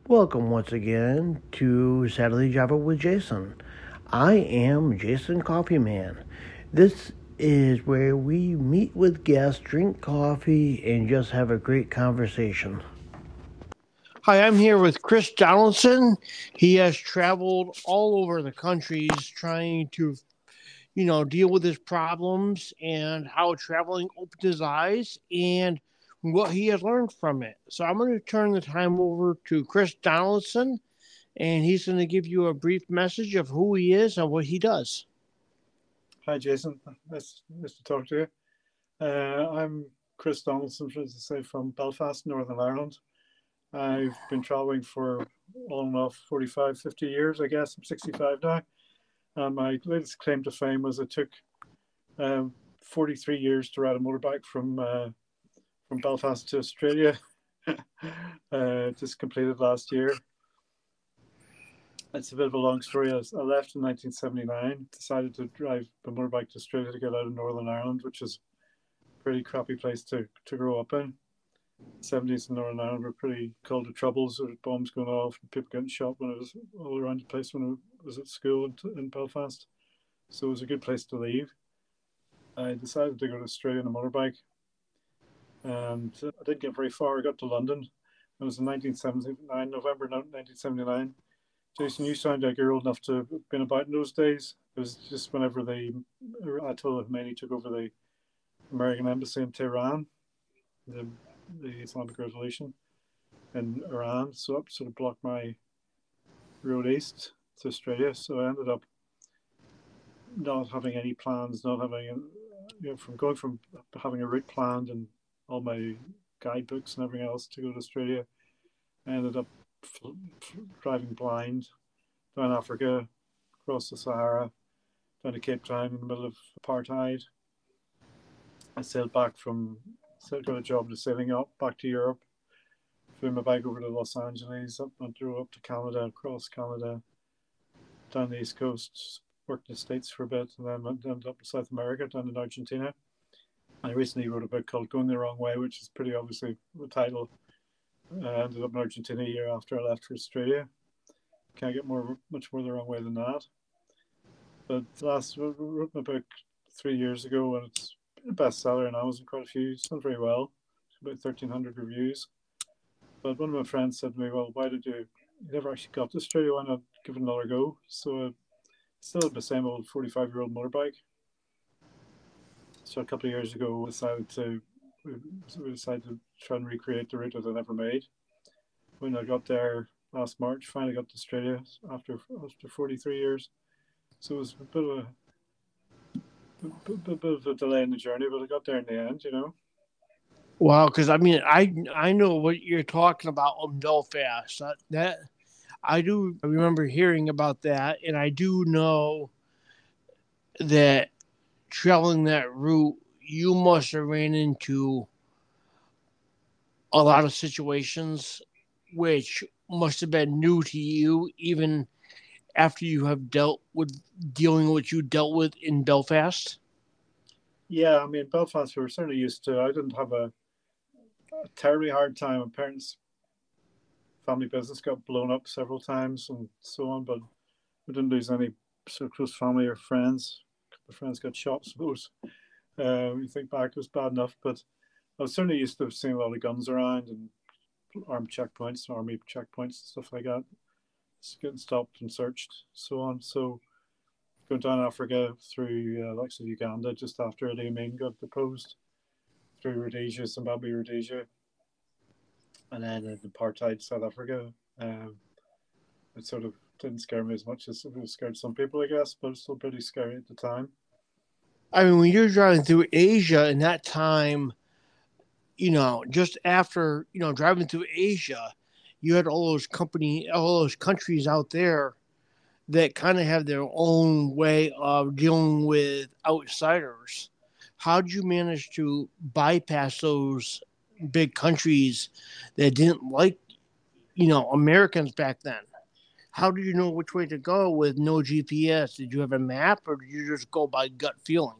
Welcome once again to Saturday Java with Jason. I am Jason Coffee Man. This is where we meet with guests, drink coffee, and just have a great conversation. Hi, I'm here with Chris Donaldson. He has traveled all over the countries trying to, deal with his problems and how traveling opened his eyes and what he has learned from it. So I'm going to turn the time over to Chris Donaldson, and he's going to give you a brief message of who he is and what he does. Hi, Jason. Nice to talk to you. I'm Chris Donaldson, as I say, from Belfast, Northern Ireland. I've been traveling for on and off 45, 50 years, I guess. I'm 65 now. And my latest claim to fame was it took 43 years to ride a motorbike from Belfast to Australia. Just completed last year. It's a bit of a long story. I left in 1979, decided to drive a motorbike to Australia to get out of Northern Ireland, which is a pretty crappy place to grow up in. The 70s in Northern Ireland were pretty called to troubles. There was bombs going off and people getting shot when I was all around the place when I was at school in Belfast. So it was a good place to leave. I decided to go to Australia on a motorbike. And I didn't get very far. I got to London. It was in 1979, November 1979. Jason, you sound like you're old enough to have been about in those days. It was just whenever the Ayatollah Khomeini took over the American embassy in Tehran, the Islamic Revolution in Iran. So that sort of blocked my road east to Australia. So I ended up not having any plans, not having, from having a route planned and all my guidebooks and everything else to go to Australia. I ended up driving blind down Africa, across the Sahara, down to Cape Town in the middle of apartheid. I got a job sailing up back to Europe, flew my bike over to Los Angeles, drove up to Canada, across Canada, down the East Coast, worked in the States for a bit, and then ended up in South America, down in Argentina. I recently wrote a book called Going the Wrong Way, which is pretty obviously the title. I ended up in Argentina a year after I left for Australia. Can't get much more the wrong way than that. But I wrote my book 3 years ago, and it's a bestseller on Amazon, quite a few. It's done very well. It's about 1,300 reviews. But one of my friends said to me, well, you never actually got to Australia, why not give it another go? So I still had the same old 45-year-old motorbike. So a couple of years ago, we decided to try and recreate the route that I never made. When I got there last March, finally got to Australia after 43 years. So it was a bit of a delay in the journey, but I got there in the end, Wow, because I know what you're talking about on Belfast. That I do remember hearing about that, and I do know that traveling that route, you must have ran into a lot of situations which must have been new to you, even after you have dealing with what you dealt with in Belfast. Yeah, I mean, Belfast, we were certainly used to. I didn't have a terribly hard time. My parents' family business got blown up several times and so on, but we didn't lose any sort of close family or friends. A couple of friends got shot, I suppose. You think back, it was bad enough, but I was certainly used to seeing a lot of guns around and army checkpoints and stuff like that. Just getting stopped and searched, so on. So going down Africa through likes of Uganda just after Idi Amin got deposed, through Rhodesia, Zimbabwe, Rhodesia, and then in apartheid South Africa. It sort of didn't scare me as much as it scared some people, I guess, but it's still pretty scary at the time. I mean, when you're driving through Asia in that time, just after, driving through Asia, you had all those countries out there that kind of have their own way of dealing with outsiders. How did you manage to bypass those big countries that didn't like, Americans back then? How did you know which way to go with no GPS? Did you have a map or did you just go by gut feeling?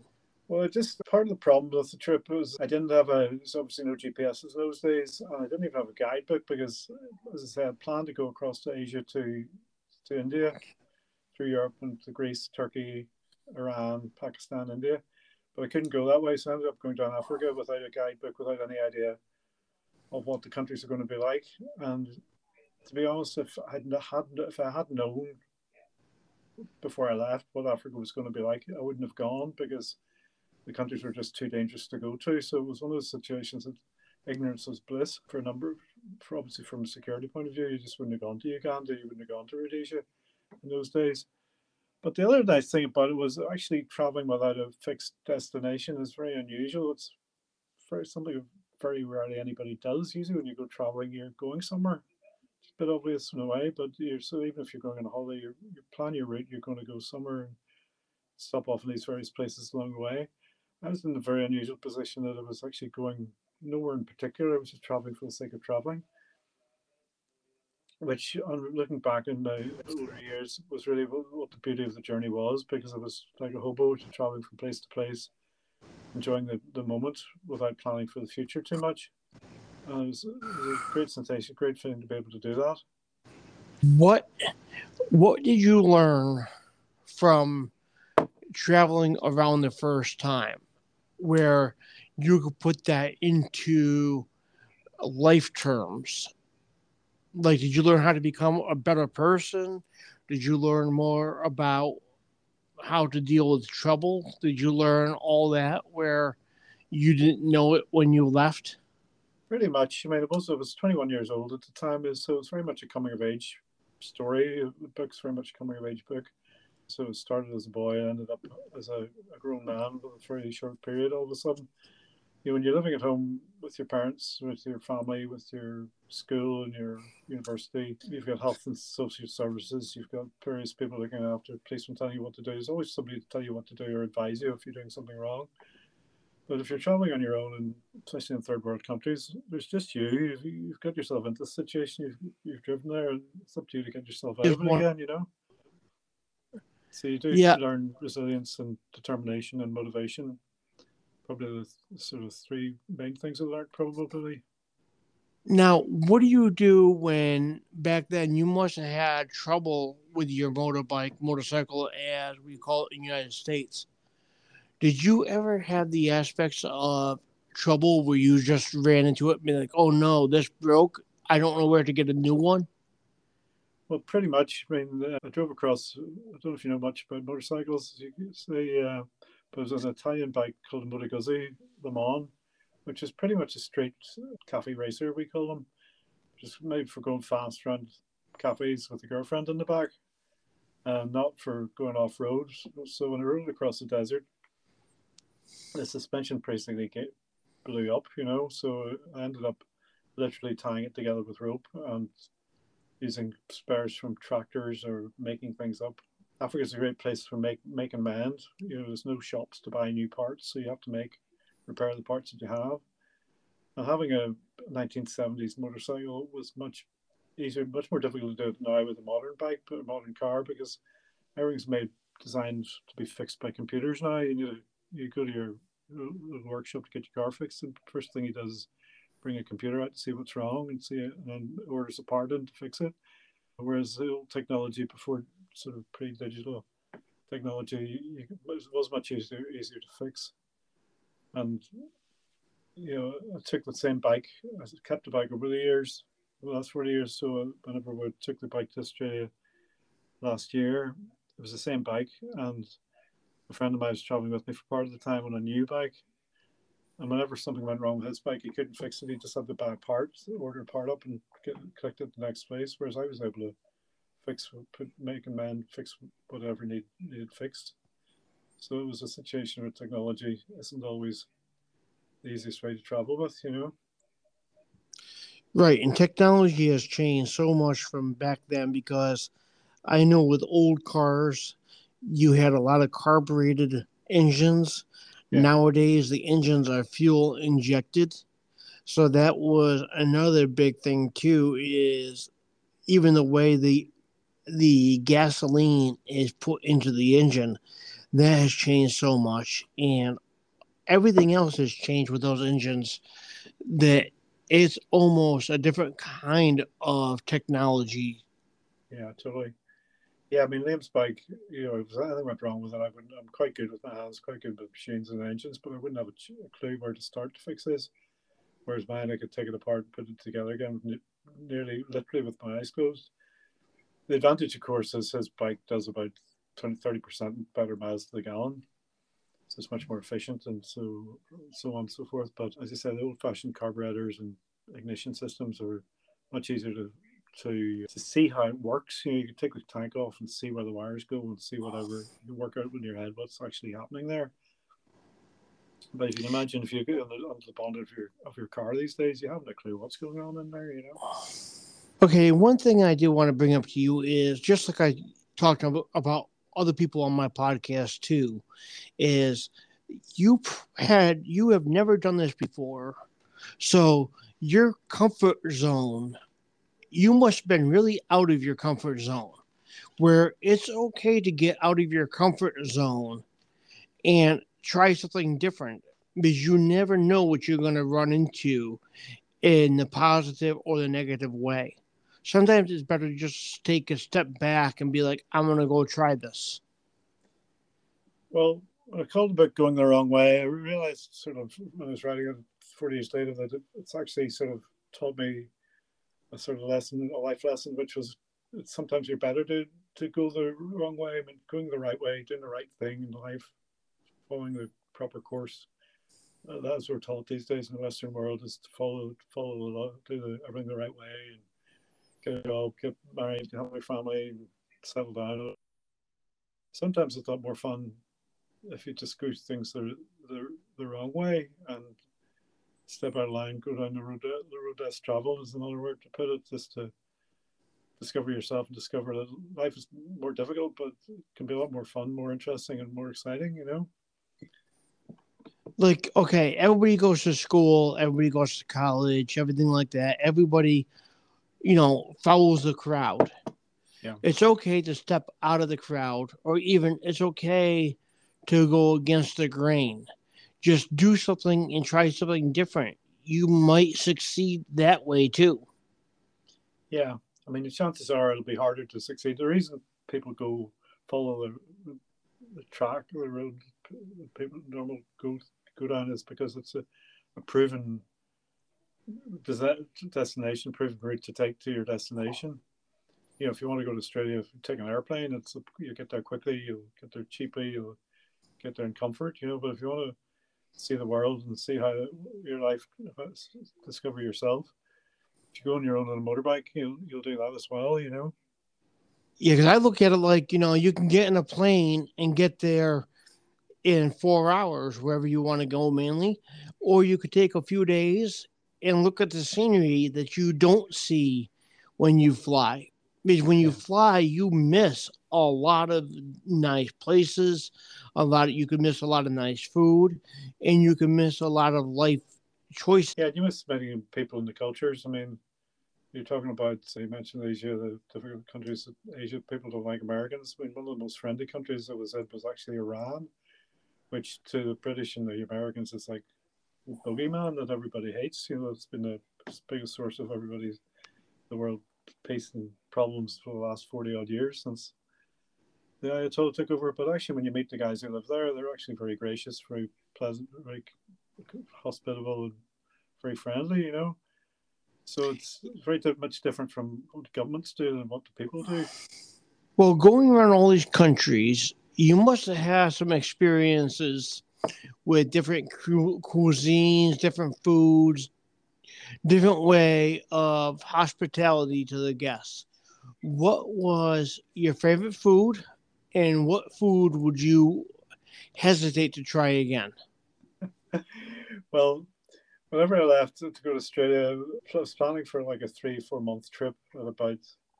Well, just part of the problem with the trip was I didn't have there's obviously no GPSs those days, and I didn't even have a guidebook because, as I said, I planned to go across to Asia to India, through Europe and to Greece, Turkey, Iran, Pakistan, India. But I couldn't go that way, so I ended up going down Africa without a guidebook, without any idea of what the countries are going to be like. And to be honest, if I had known before I left what Africa was going to be like, I wouldn't have gone because the countries were just too dangerous to go to. So it was one of those situations that ignorance was bliss for obviously from a security point of view. You just wouldn't have gone to Uganda, you wouldn't have gone to Rhodesia in those days. But the other nice thing about it was actually traveling without a fixed destination is very unusual. It's something very rarely anybody does. Usually when you go traveling, you're going somewhere. It's a bit obvious in a way, but so even if you're going on a holiday, you plan your route, you're going to go somewhere and stop off in these various places along the way. I was in a very unusual position that I was actually going nowhere in particular. I was just traveling for the sake of traveling, which, looking back in the older years, was really what the beauty of the journey was, because it was like a hobo, traveling from place to place, enjoying the moment without planning for the future too much. And it was a great sensation, great feeling to be able to do that. What did you learn from traveling around the first time, where you could put that into life terms? Like, did you learn how to become a better person? Did you learn more about how to deal with trouble? Did you learn all that where you didn't know it when you left? Pretty much. I mean, I was 21 years old at the time, so it's very much a coming of age story. The book's very much a coming of age book. So it started as a boy and ended up as a grown man with a very short period. All of a sudden, when you're living at home with your parents, with your family, with your school and your university, you've got health and social services, you've got various people looking after, policemen telling you what to do. There's always somebody to tell you what to do or advise you if you're doing something wrong. But if you're traveling on your own, and especially in third world countries, there's just you. You've got yourself into the situation. You've driven there, and it's up to you to get yourself out of it again. So you do learn resilience and determination and motivation. Probably the sort of three main things I learned, probably. Now, what do you do when back then you must have had trouble with your motorcycle, as we call it in the United States? Did you ever have the aspects of trouble where you just ran into it and be like, oh no, this broke, I don't know where to get a new one? Well, pretty much. I mean, I drove across, I don't know if you know much about motorcycles, you could say, but it was an Italian bike called a Moto Guzzi Le Mans, which is pretty much a straight cafe racer, we call them, just made for going fast around cafes with a girlfriend in the back, and not for going off road. So when I rode across the desert, the suspension basically blew up, so I ended up literally tying it together with rope and using spares from tractors or making things up. Africa's a great place for make and mend. There's no shops to buy new parts, so you have to repair the parts that you have. And having a 1970s motorcycle was much easier, much more difficult to do it now with a modern bike, but a modern car, because everything's designed to be fixed by computers now. You go to your workshop to get your car fixed, and the first thing he does is bring a computer out to see what's wrong and then orders a part in to fix it. Whereas the old technology before, sort of pre-digital technology, it was much easier to fix. And I took the same bike. I kept the bike over the years, the last 40 years. So whenever we took the bike to Australia last year, it was the same bike, and a friend of mine was traveling with me for part of the time on a new bike. And whenever something went wrong with his bike, he couldn't fix it. He just had to buy a part, order a part up, and collect it at the next place. Whereas I was able to make and mend, fix whatever needed fixed. So it was a situation where technology isn't always the easiest way to travel with, Right, and technology has changed so much from back then, because I know with old cars, you had a lot of carbureted engines. Yeah. Nowadays, the engines are fuel injected. So that was another big thing too, is even the way the gasoline is put into the engine, that has changed so much. And everything else has changed with those engines. That it's almost a different kind of technology. Yeah, totally. Yeah, I mean, Liam's bike, if anything went wrong with it, I'm quite good with my hands, quite good with machines and engines, but I wouldn't have a clue where to start to fix this. Whereas mine, I could take it apart and put it together again, nearly literally with my eyes closed. The advantage, of course, is his bike does about 30% better miles to the gallon. So it's much more efficient and so on and so forth. But as I said, the old-fashioned carburetors and ignition systems are much easier to see how it works. You can take the tank off and see where the wires go and see whatever you work out in your head what's actually happening there. But if you can imagine, if you get onto the bonnet of your car these days, you haven't a clue what's going on in there. Okay, one thing I do want to bring up to you is just like I talked about other people on my podcast too, is you have never done this before. So your comfort zone, you must have been really out of your comfort zone. Where it's okay to get out of your comfort zone and try something different because you never know what you're going to run into in the positive or the negative way. Sometimes it's better to just take a step back and be like, I'm going to go try this. Well, when I called about going the wrong way, I realized sort of when I was writing it 40 years later that it's actually sort of taught me a sort of lesson, a life lesson, which was sometimes you're better to go the wrong way. I mean, going the right way, doing the right thing in life, following the proper course. That's what we're taught these days in the Western world is to follow the law, everything the right way, and get a job, get married, have a family, settle down. Sometimes it's a lot more fun if you just go things the wrong way and step out of line, go down the road less traveled is another word to put it, just to discover yourself and discover that life is more difficult, but it can be a lot more fun, more interesting, and more exciting. Like, okay, everybody goes to school, everybody goes to college, everything like that. Everybody, follows the crowd. Yeah. It's okay to step out of the crowd, or even it's okay to go against the grain. Just do something and try something different. You might succeed that way too. Yeah. I mean, the chances are it'll be harder to succeed. The reason people follow the track, the road people normally go down is because it's a proven destination, proven route to take to your destination. If you want to go to Australia, if you take an airplane, you get there quickly, you'll get there cheaply, you'll get there in comfort. But if you want to see the world and see how your life, discover yourself, if you go on your own on a motorbike, you'll do that as well. Yeah, because I look at it like, you can get in a plane and get there in 4 hours wherever you want to go mainly, or you could take a few days and look at the scenery that you don't see when you fly. Because when you fly, you miss a lot of nice places, you could miss a lot of nice food, and you can miss a lot of life choices. Yeah, you miss many people in the cultures. I mean, you're talking about, so you mentioned Asia, the different countries. Asia, people don't like Americans. I mean, one of the most friendly countries that was in was actually Iran, which to the British and the Americans is like the bogeyman that everybody hates. It's been the biggest source of the world peace and problems for the last 40 odd years since the Ayatollah took over. But actually, when you meet the guys who live there, they're actually very gracious, very pleasant, very hospitable, and very friendly. So it's very much different from what governments do and what the people do. Well, going around all these countries, you must have had some experiences with different cuisines, different foods, different way of hospitality to the guests. What was your favorite food, and what food would you hesitate to try again? Well, whenever I left to go to Australia, I was planning for like a 3-4 month trip at about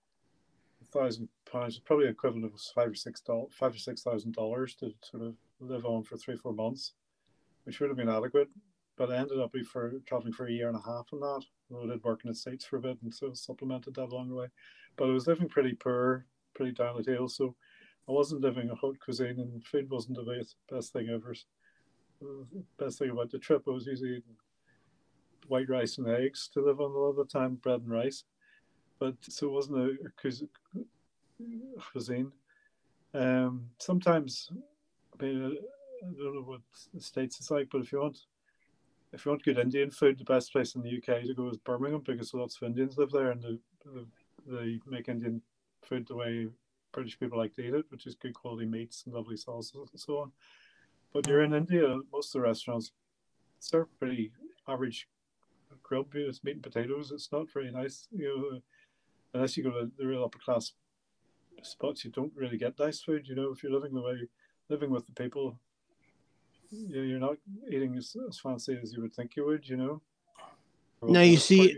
£1,000, probably equivalent of $5,000 or $6,000 to sort of live on for 3-4 months, which would have been adequate. But I ended up traveling for a year and a half on that. Although I did work in the States for a bit and so supplemented that along the way. But I was living pretty poor, pretty down the hill. So I wasn't living a haute cuisine and food wasn't the best thing ever. The best thing about the trip was usually eating white rice and eggs to live on a lot of the time, bread and rice. But so it wasn't a cuisine. Sometimes, I mean, I don't know what the States is like, but if you want good Indian food, the best place in the UK to go is Birmingham because lots of Indians live there and they make Indian food the way British people like to eat it, which is good quality meats and lovely sauces and so on. But you're in India, most of the restaurants serve pretty average grilled it's meat and potatoes. It's not very nice, unless you go to the real upper class spots. You don't really get nice food. If you're living with the people, you're not eating as fancy as you would think you would. Now you see,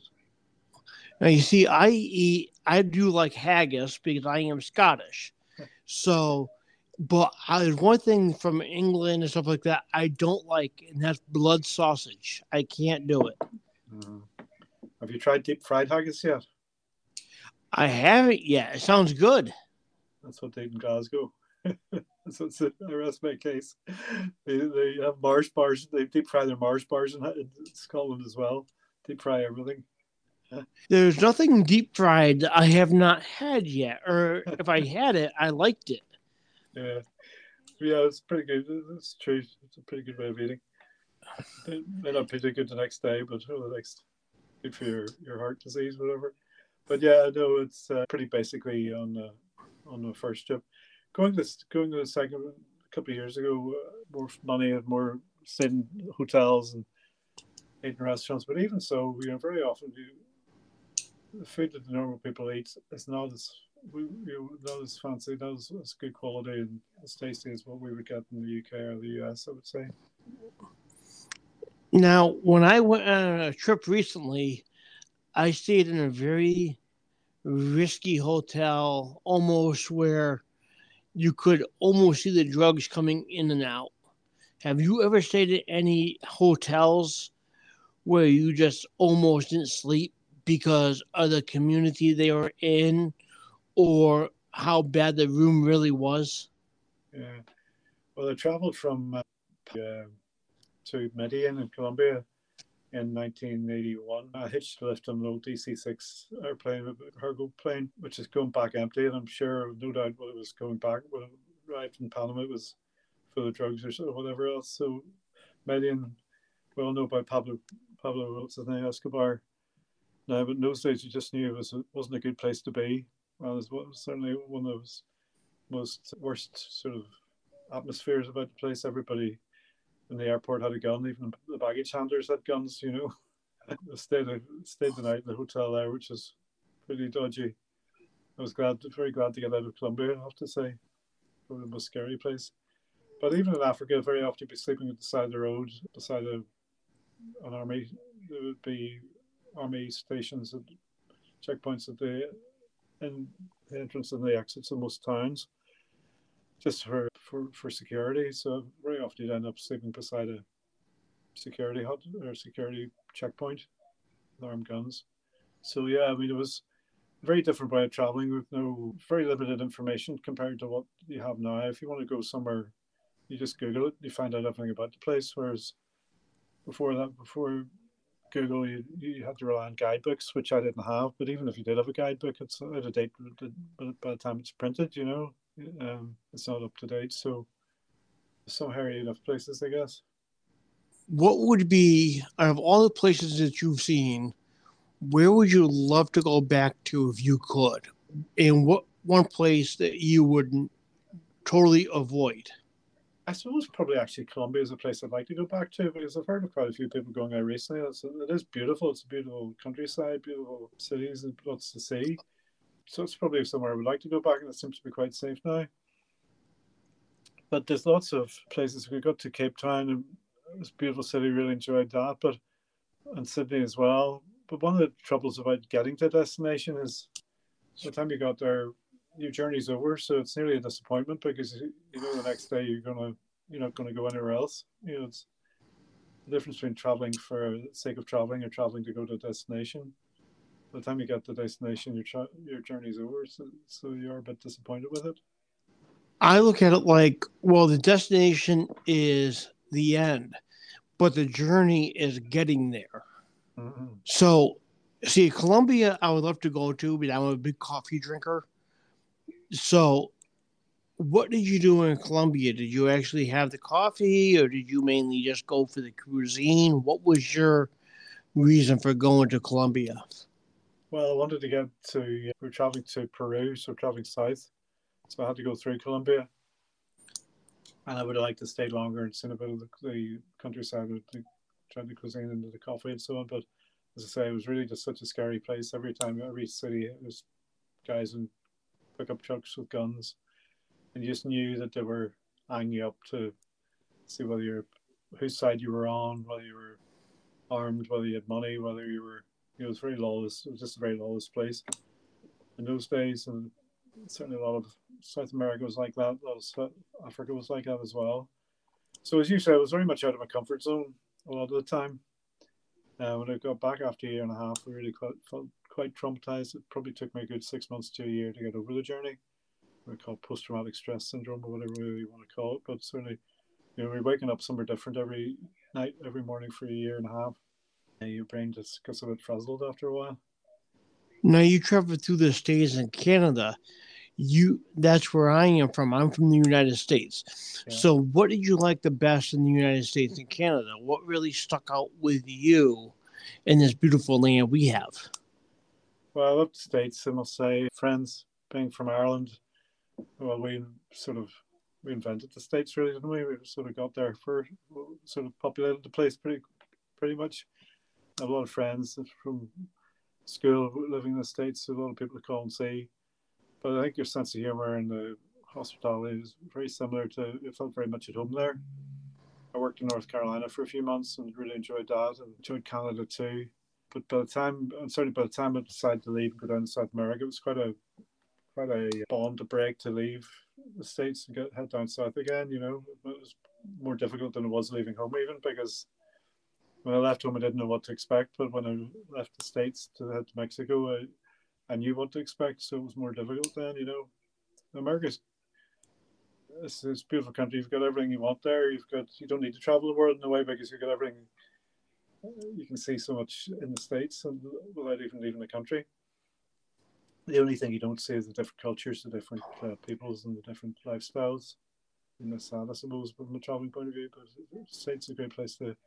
I do like haggis because I am Scottish. So, but one thing from England and stuff like that I don't like, and that's blood sausage. I can't do it. Mm-hmm. Have you tried deep fried haggis yet? I haven't yet. It sounds good. That's what they eat in Glasgow. That's what's the rest of my case. They have Mars bars. They deep fry their Mars bars in Scotland as well. Deep fry everything. There's nothing deep fried that I have not had yet, or if I had it, I liked it. Yeah, it's pretty good. It's true. It's a pretty good way of eating. It may not be too good the next day, but good for your heart disease, whatever. But yeah, no, it's pretty basically on the first trip. Going to the second a couple of years ago, more money and more stayed in hotels and ate in restaurants. But even so, very often the food that the normal people eat is not as fancy, not as good quality and as tasty as what we would get in the UK or the US, I would say. Now, when I went on a trip recently, I stayed in a very risky hotel, almost where you could almost see the drugs coming in and out. Have you ever stayed at any hotels where you just almost didn't sleep because of the community they were in or how bad the room really was? Yeah. Well, I traveled from to Medellin in Colombia in 1981. I hitched a lift on an old DC-6 airplane, a cargo plane, which is going back empty. And I'm sure, no doubt, when it was going back, when it arrived in Panama, it was full of drugs or whatever else. So Medellin, we all know about Pablo, what's his name, Escobar. Now, but in those days, you just knew it wasn't a good place to be. Well, it was certainly one of those most worst sort of atmospheres about the place. Everybody in the airport had a gun. Even the baggage handlers had guns. I stayed the night in the hotel there, which was pretty dodgy. I was very glad to get out of Colombia, I have to say. Probably the most scary place. But even in Africa, very often you'd be sleeping at the side of the road, beside an army. There would be army stations and checkpoints at the entrance and the exits of most towns, just for security. So very often you'd end up sleeping beside a security hut or security checkpoint with armed guns. So yeah, I mean, it was a very different way of traveling with very limited information compared to what you have now. If you want to go somewhere, you just Google it, you find out everything about the place. Whereas before Google, you had to rely on guidebooks, which I didn't have. But even if you did have a guidebook, it's out of date by the time it's printed. It's not up to date. So some hairy enough places, I guess. What would be, out of all the places that you've seen, where would you love to go back to if you could? And what one place that you would totally avoid? I suppose probably actually Colombia is a place I'd like to go back to because I've heard of quite a few people going there recently. It is beautiful. It's a beautiful countryside, beautiful cities, and lots to see. So it's probably somewhere I would like to go back, and it seems to be quite safe now. But there's lots of places. We got to Cape Town, and it's a beautiful city. Really enjoyed that, and Sydney as well. But one of the troubles about getting to a destination is by the time you got there, your journey's over, so it's nearly a disappointment because the next day you're not gonna go anywhere else. It's the difference between traveling for the sake of traveling or traveling to go to a destination. By the time you get to the destination, your journey's over, so you're a bit disappointed with it. I look at it like, well, the destination is the end, but the journey is getting there. Mm-hmm. So, see, Colombia, I would love to go to, but I'm a big coffee drinker. So, what did you do in Colombia? Did you actually have the coffee, or did you mainly just go for the cuisine? What was your reason for going to Colombia? Well, I wanted to get to, we're traveling to Peru, so traveling south. So I had to go through Colombia. And I would have liked to stay longer and seen a bit of the countryside with tried the cuisine and the coffee and so on. But as I say, it was really just such a scary place. Every time, every city, it was guys in pickup trucks with guns. And you just knew that they were eyeing you up to see whether you're, whose side you were on, whether you were armed, whether you had money, whether you were, it was very lawless. It was just a very lawless place in those days. And certainly a lot of South America was like that. A lot of South Africa was like that as well. So as you said, I was very much out of my comfort zone a lot of the time. When I got back after a year and a half, I really felt quite traumatized. It probably took me a good 6 months to a year to get over the journey. We call post-traumatic stress syndrome or whatever you want to call it. But certainly, we're waking up somewhere different every night, every morning for a year and a half. And your brain just gets a bit frazzled after a while. Now, you traveled through the States and Canada. That's where I am from. I'm from the United States. Yeah. So what did you like the best in the United States and Canada? What really stuck out with you in this beautiful land we have? Well, I love the States, I must say. Friends being from Ireland, well, we invented the States, really, didn't we? We sort of got there sort of populated the place pretty much. I have a lot of friends from school living in the States, a lot of people to call and see. But I think your sense of humour and the hospitality is very similar to, it felt very much at home there. I worked in North Carolina for a few months and really enjoyed that, and enjoyed Canada too. But by the time I decided to leave and go down to South America, it was quite a bond to break to leave the States and head down south again. It was more difficult than it was leaving home, even because when I left home, I didn't know what to expect. But when I left the States to head to Mexico, I knew what to expect, so it was more difficult then. America's it's a beautiful country. You've got everything you want there. You don't need to travel the world in a way because you've got everything. You can see so much in the States and without even leaving the country. The only thing you don't see is the different cultures, the different peoples, and the different lifestyles. And that's sad, I suppose, from a traveling point of view. But the States is a great place to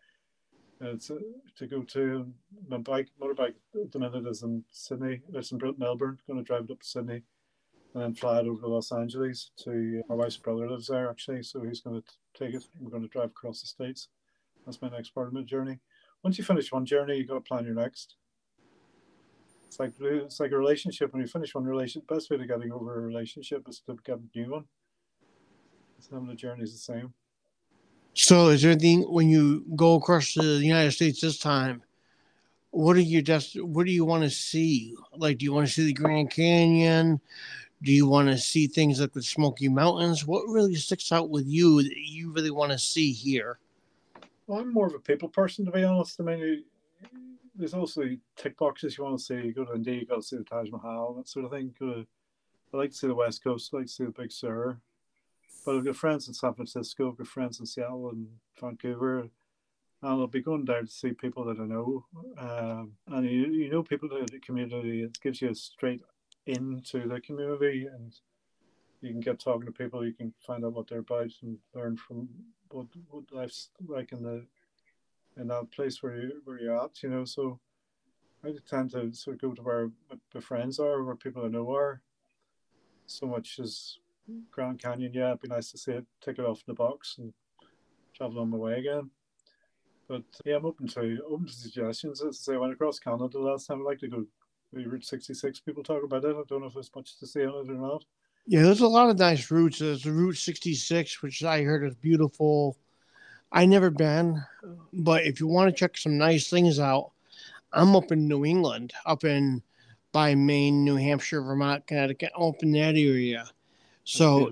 go to. My motorbike at the minute is in Sydney. It's in Melbourne. Going to drive it up to Sydney and then fly it over to Los Angeles to my wife's brother lives there, actually, so he's going to take it. We're going to drive across the States. That's my next part of my journey. Once you finish one journey, you've got to plan your next. It's like a relationship. When you finish one relationship, the best way to getting over a relationship is to get a new one. Some of the journey is the same. So is there anything, when you go across to the United States this time, what do you want to see? Like, do you want to see the Grand Canyon? Do you want to see things like the Smoky Mountains? What really sticks out with you that you really want to see here? Well, I'm more of a people person, to be honest. I mean, there's also tick boxes you want to see. You go to India, you got to see the Taj Mahal, that sort of thing. I like to see the West Coast. I like to see the Big Sur. But I've got friends in San Francisco. I've got friends in Seattle and Vancouver. And I'll be going down to see people that I know. And you know people in the community. It gives you a straight into the community, and you can get talking to people. You can find out what they're about and learn from what life's like in that place where you're at. So I tend to sort of go to where my friends are, where people I know are. So much as Grand Canyon, yeah, it'd be nice to see it, take it off the box, and travel on my way again. But yeah, I'm open to suggestions. As I say, I went across Canada last time. I'd like to go Route 66. People talk about it. I don't know if there's much to say on it or not. Yeah, there's a lot of nice routes. There's the Route 66, which I heard is beautiful. I never been, but if you want to check some nice things out, I'm up in New England, by Maine, New Hampshire, Vermont, Connecticut, up in that area. So,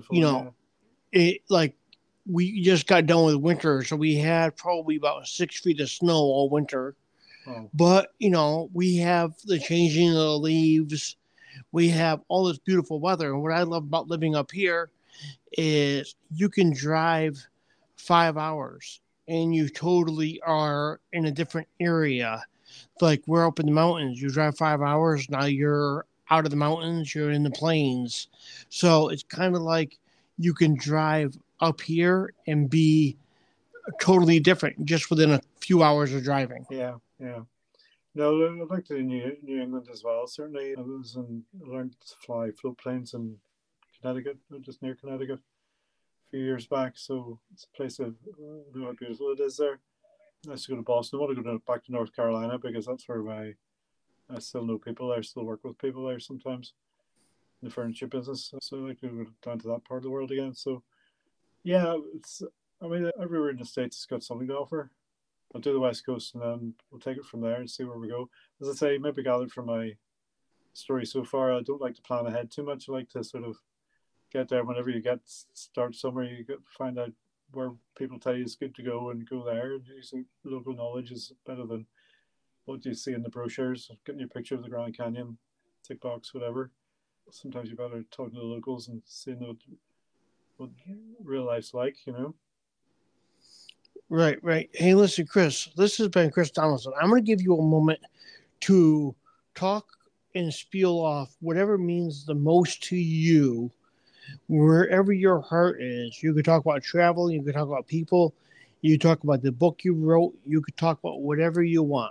we just got done with winter, so we had probably about 6 feet of snow all winter. Oh. But, we have the changing of the leaves. We have all this beautiful weather. And what I love about living up here is you can drive 5 hours and you totally are in a different area. Like we're up in the mountains. You drive 5 hours, now you're out of the mountains, you're in the plains. So it's kind of like you can drive up here and be totally different just within a few hours of driving. Yeah, yeah. No, I'd like to New England as well. Certainly, I learned to fly float planes in Connecticut, just near Connecticut, a few years back. So it's a place of know how beautiful it is there. Nice to go to Boston. I want to go back to North Carolina because that's where I still know people there, still work with people there sometimes in the furniture business. So I like to go down to that part of the world again. So yeah, everywhere in the States has got something to offer. I'll do the West Coast and then we'll take it from there and see where we go. As I say, maybe gathered from my story so far, I don't like to plan ahead too much. I like to sort of get there whenever you start somewhere, find out where people tell you it's good to go and go there. Using local knowledge is better than what you see in the brochures. Getting your picture of the Grand Canyon, tick box, whatever. Sometimes you're better talking to the locals and seeing what real life's like, Right, right. Hey, listen, Chris, this has been Chris Donaldson. I'm going to give you a moment to talk and spiel off whatever means the most to you, wherever your heart is. You could talk about travel, you could talk about people, you could talk about the book you wrote, you could talk about whatever you want.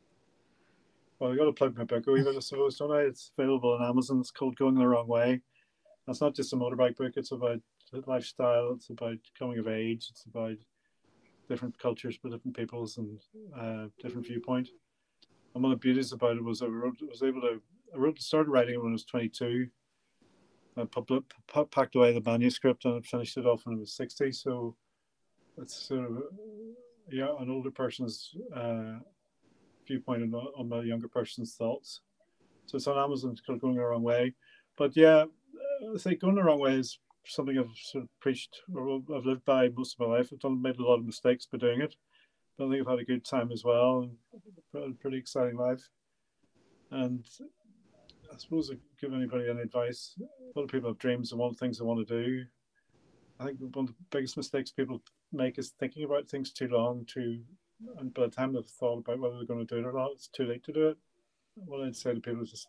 Well, I got to plug my book a wee bit, I suppose, don't I? It's available on Amazon. It's called Going the Wrong Way. It's not just a motorbike book. It's about lifestyle. It's about coming of age. It's about different cultures with different peoples and different viewpoint. And one of the beauties about it was I started writing it when I was 22. I packed away the manuscript and I finished it off when I was 60. So it's sort of an older person's viewpoint on the younger person's thoughts. So it's on Amazon. It's called Going the Wrong Way. But yeah, I think Going the Wrong Way is something I've sort of preached or I've lived by most of my life. I've made a lot of mistakes by doing it, but I think I've had a good time as well and a pretty exciting life. And I suppose I give anybody any advice. A lot of people have dreams and want things they want to do. I think one of the biggest mistakes people make is thinking about things too long, and by the time they've thought about whether they're going to do it or not, it's too late to do it. What I'd say to people is just,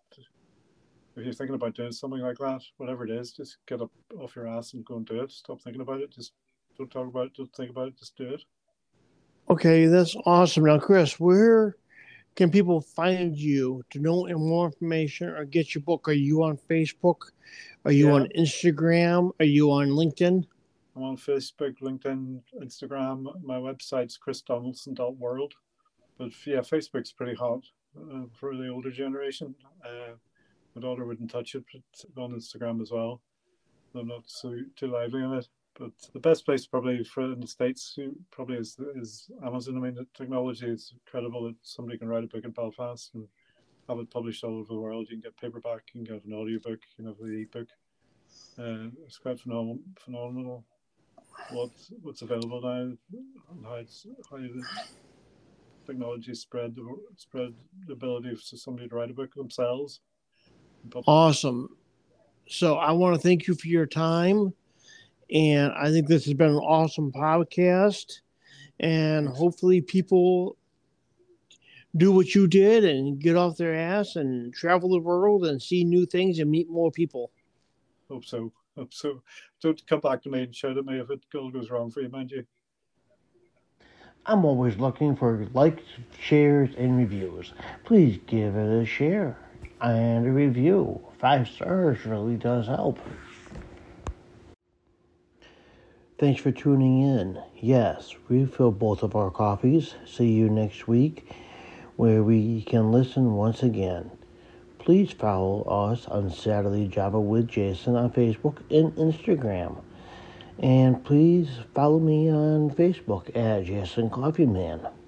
if you're thinking about doing something like that, whatever it is, just get up off your ass and go and do it. Stop thinking about it. Just don't talk about it. Don't think about it. Just do it. Okay, that's awesome. Now, Chris, where can people find you to know more information or get your book? Are you on Facebook? Are you on Instagram? Are you on LinkedIn? I'm on Facebook, LinkedIn, Instagram. My website's chrisdonaldson.world. But yeah, Facebook's pretty hot for the older generation. My daughter wouldn't touch it, but it's on Instagram as well. I'm not too lively on it. But the best place probably for in the States probably is Amazon. I mean, the technology is incredible that somebody can write a book in Belfast and have it published all over the world. You can get paperback, you can get an audiobook, you can have the ebook. It's quite phenomenal what's available now and how the technology spread the ability for somebody to write a book themselves. Awesome. So I want to thank you for your time. And I think this has been an awesome podcast. And hopefully people do what you did and get off their ass and travel the world and see new things and meet more people. Hope so. Don't come back to me and shout at me if it all goes wrong for you, mind you. I'm always looking for likes, shares, and reviews. Please give it a share and a review. 5 stars really does help. Thanks for tuning in. Yes, refill both of our coffees. See you next week where we can listen once again. Please follow us on Saturday Java with Jason on Facebook and Instagram. And please follow me on Facebook at Jason Coffee Man.